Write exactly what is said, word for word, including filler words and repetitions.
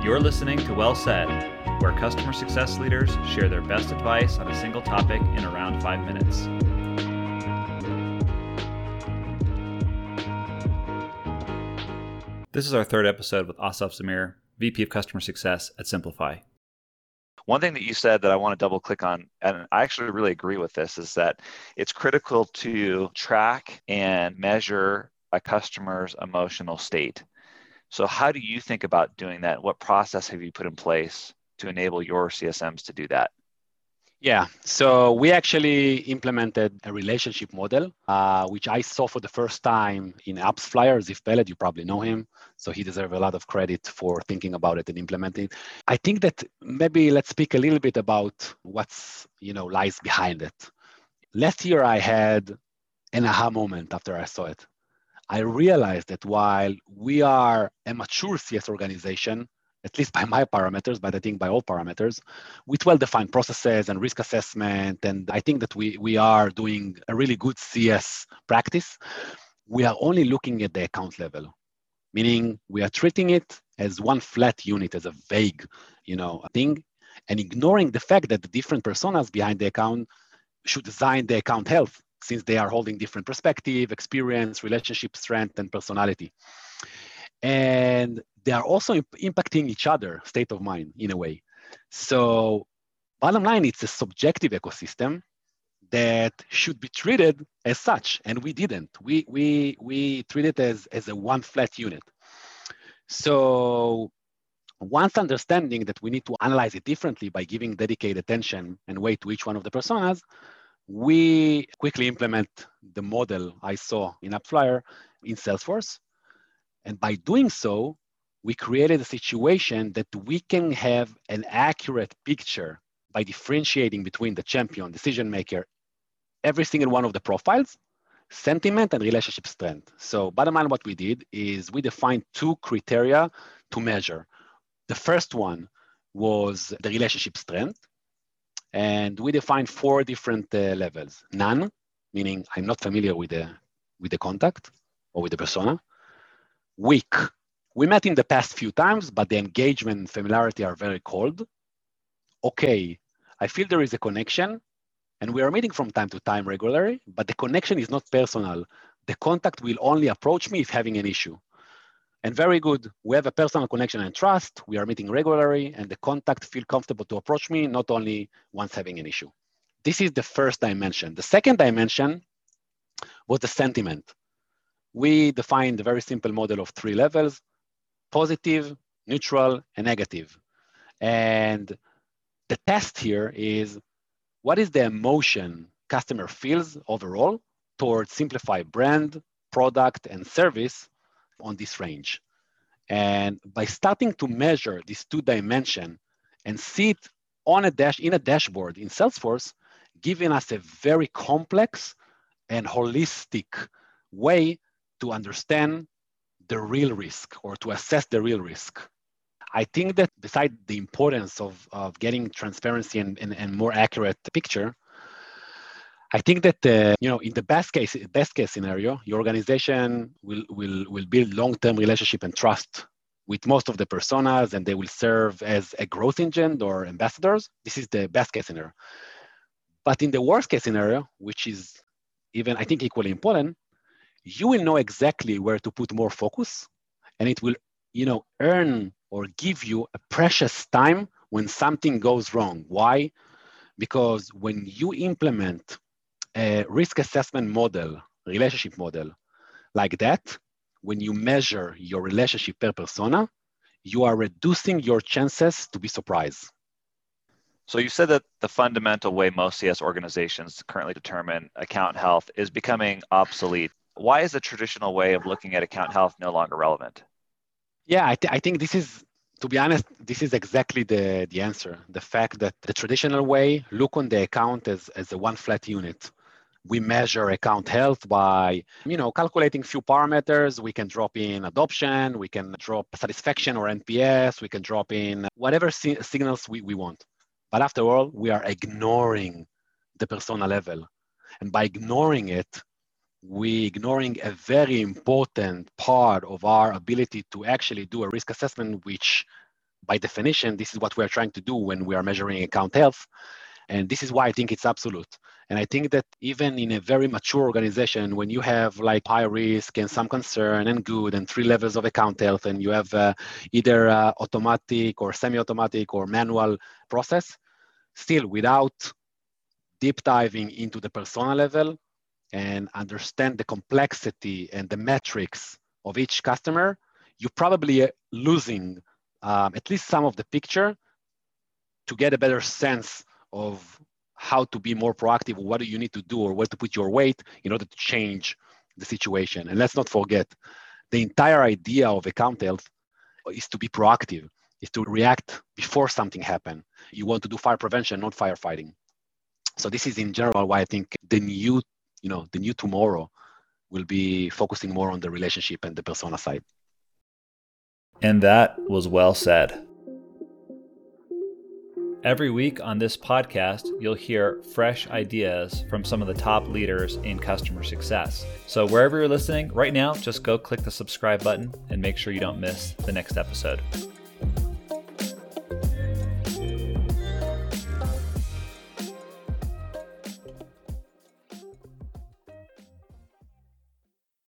You're listening to Well Said, where customer success leaders share their best advice on a single topic in around five minutes. This is our third episode with Asaf Zamir, V P of Customer Success at Simplify. One thing that you said that I want to double click on, and I actually really agree with this, is that it's critical to track and measure a customer's emotional state. So how do you think about doing that? What process have you put in place to enable your C S Ms to do that? Yeah, so we actually implemented a relationship model, uh, which I saw for the first time in AppsFlyer. Ziv Peled, you probably know him. So he deserves a lot of credit for thinking about it and implementing it. I think that maybe let's speak a little bit about what's, you know, lies behind it. Last year, I had an aha moment after I saw it. I realized that while we are a mature C S organization, at least by my parameters, but I think by all parameters, with well-defined processes and risk assessment, and I think that we, we are doing a really good C S practice, we are only looking at the account level, meaning we are treating it as one flat unit, as a vague, you know, thing, and ignoring the fact that the different personas behind the account should design the account health, since they are holding different perspective, experience, relationship strength, and personality. And they are also imp- impacting each other, state of mind, in a way. So bottom line, it's a subjective ecosystem that should be treated as such, and we didn't. We we we treat it as, as a one flat unit. So once understanding that we need to analyze it differently by giving dedicated attention and weight to each one of the personas, we quickly implement the model I saw in AppsFlyer in Salesforce. And by doing so, we created a situation that we can have an accurate picture by differentiating between the champion, decision maker, every single one of the profiles, sentiment, and relationship strength. So bottom line, what we did is we defined two criteria to measure. The first one was the relationship strength. And we defined four different uh, levels. None, meaning I'm not familiar with the, with the contact or with the persona. Weak, we met in the past few times, but the engagement and familiarity are very cold. Okay, I feel there is a connection, and we are meeting from time to time regularly, but the connection is not personal. The contact will only approach me if having an issue. And very good, we have a personal connection and trust, we are meeting regularly, and the contact feel comfortable to approach me, not only once having an issue. This is the first dimension. The second dimension was the sentiment. We defined a very simple model of three levels: positive, neutral, and negative. And the test here is, what is the emotion customer feels overall towards Simplify brand, product, and service on this range? And by starting to measure these two dimensions and see it on a dash in a dashboard in Salesforce, giving us a very complex and holistic way to understand the real risk or to assess the real risk. I think that besides the importance of, of getting transparency and, and, and more accurate picture, I think that uh, you know, in the best case best case scenario, your organization will will will build long-term relationship and trust with most of the personas, and they will serve as a growth engine or ambassadors. This is the best case scenario. But in the worst case scenario, which is even I think equally important, you will know exactly where to put more focus, and it will, you know, earn or give you a precious time when something goes wrong. Why? Because when you implement a risk assessment model, relationship model like that, when you measure your relationship per persona, you are reducing your chances to be surprised. So you said that the fundamental way most C S organizations currently determine account health is becoming obsolete. Why is the traditional way of looking at account health no longer relevant? Yeah, I, th- I think this is, to be honest, this is exactly the, the answer. The fact that the traditional way, look on the account as, as a one flat unit. We measure account health by, you know, calculating few parameters. We can drop in adoption, we can drop satisfaction or N P S, we can drop in whatever si- signals we, we want. But after all, we are ignoring the persona level. And by ignoring it, we ignoring a very important part of our ability to actually do a risk assessment, which by definition, this is what we're trying to do when we are measuring account health. And this is why I think it's absolute. And I think that even in a very mature organization, when you have like high risk and some concern and good and three levels of account health, and you have uh, either uh, automatic or semi-automatic or manual process, still without deep diving into the persona level and understand the complexity and the metrics of each customer, you're probably losing um, at least some of the picture to get a better sense of how to be more proactive, what do you need to do, or where to put your weight in order to change the situation. And let's not forget, the entire idea of account health is to be proactive, is to react before something happens. You want to do fire prevention, not firefighting. So this is in general why I think the new, you know, the new tomorrow will be focusing more on the relationship and the persona side. And that was well said. Every week on this podcast, you'll hear fresh ideas from some of the top leaders in customer success. So wherever you're listening right now, just go click the subscribe button and make sure you don't miss the next episode.